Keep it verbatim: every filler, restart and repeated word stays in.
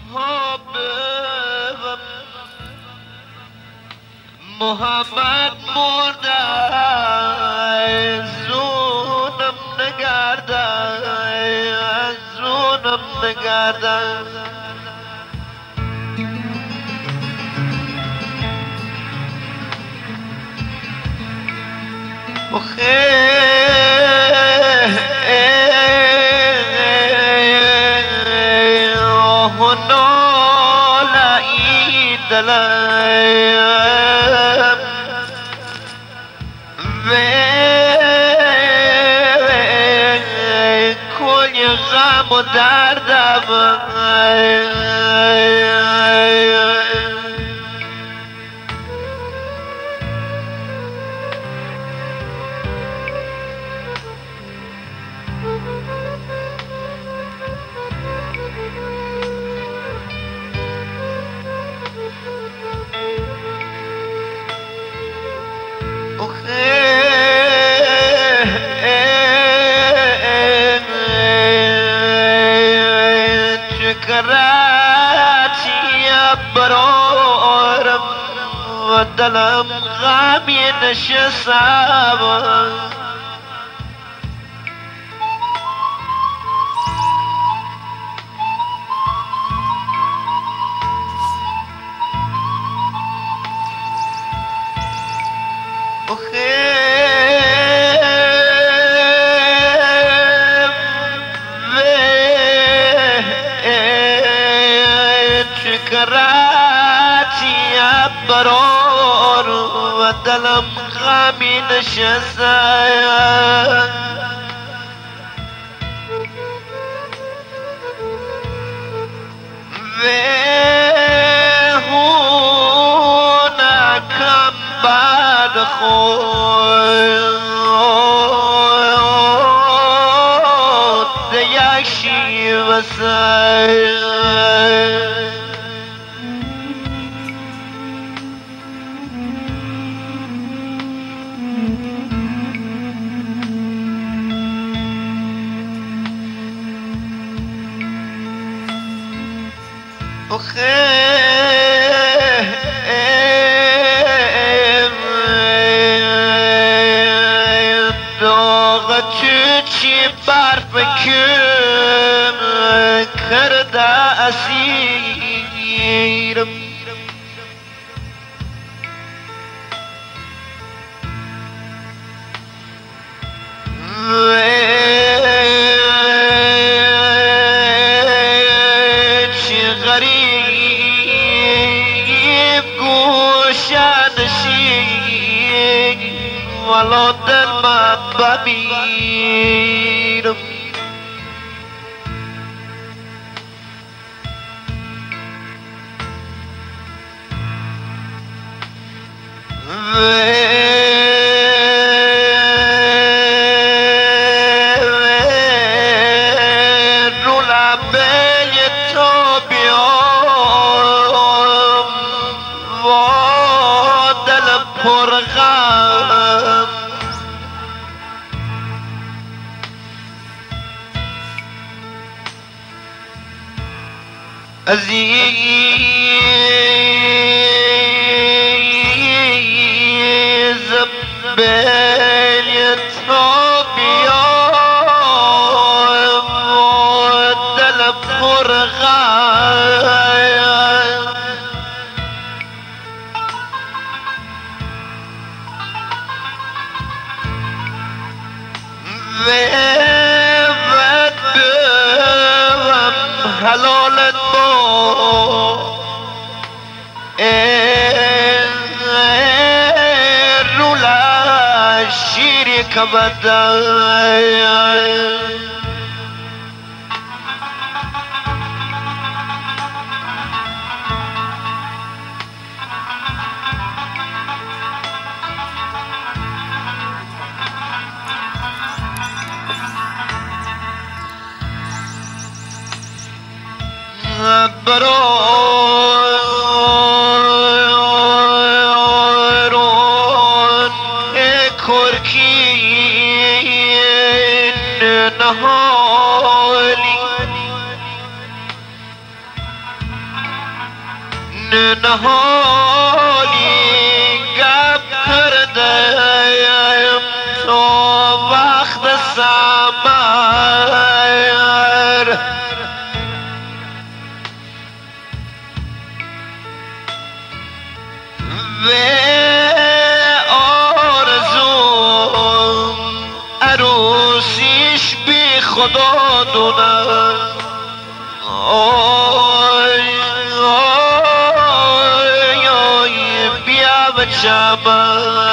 حبیبم محمد مرده زونم نگرده زونم نگرده دلم و کل غم و دردم برارم و دلم غمی نشستم برار و دلم غمی نشسته و هونکم بعد خود یک شیوه داغ چی برف کم کرده اسیرم چی غریب گوشنشین ولو دل من بمیرم رو لبه تو بیام و دل پرغم عزیز بین تو بیام و دل پرغم و ود بم حلالت با رولا شیری کبدن برارون کرکین نهالی نهالی گپ کردم تو وقت سمر و آرزوم عروسیش بی خدا دونم آی آی آی بیا به چمن